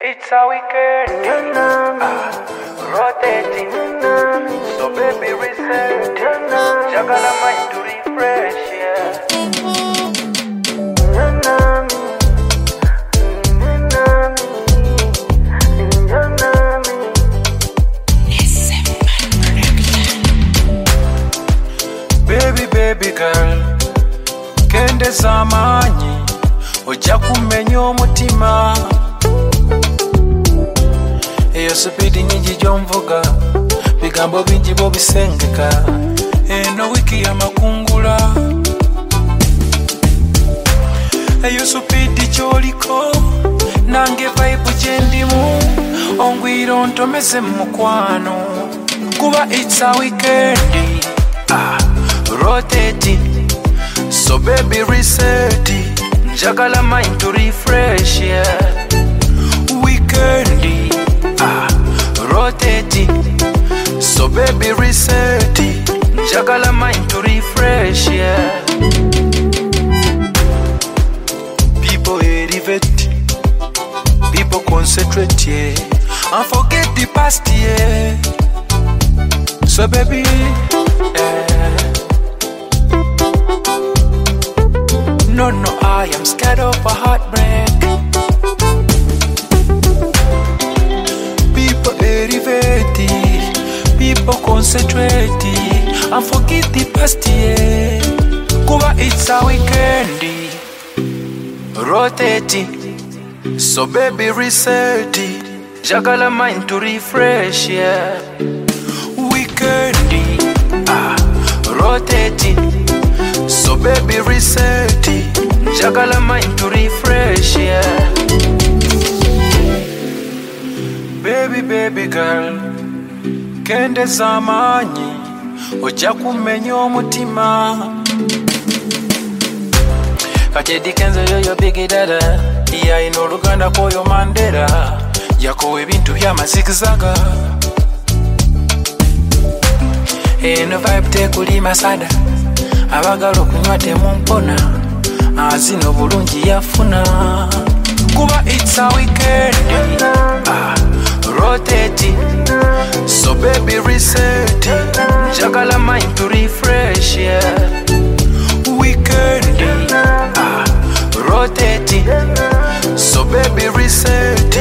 It's a weekend, rotating. So baby reset, jagala mind to refresh, yeah. Baby girl, kende zamanyi ojja kumenya omutima. Eyo supidi nyingi gy'onvuga, bigambo bingi bw'obisengeka. Eno wiki ya makungula, eyo supidi gy'oliko, nange vibe gyendimu. Ongwira ontomeze mu mukwano, kuba it's a weekend, rotating. So baby reset, njagala mind to refresh, yeah. Weekendi, rotating. So baby reset, njagala mind to refresh, yeah. People elevate, people concentrate, yeah, and forget the past, yeah. So baby, no, I am scared of a heartbreak. People elevated, people concentrated, and forget the past, yeah. Kuba it's a weekend, rotating. So baby reset, jagala mind to refresh, yeah. Weekend, rotating. So baby reset, jagala mind to refresh, yeah. Baby girl, kende zamanyi ojja kumenya omutima. Kati Kenzo yoyo big dada, yalina oluganda kwoyo Mandela, yakowa ebintu by'amazigizaga. Eno vibe tekuli masada, abagala okunywa temumpona, azina obulungi yafuna. Kuba it's a weekend, rotating. So baby reset, jagala mind to refresh, yeah. Weekend, rotating. So baby reset,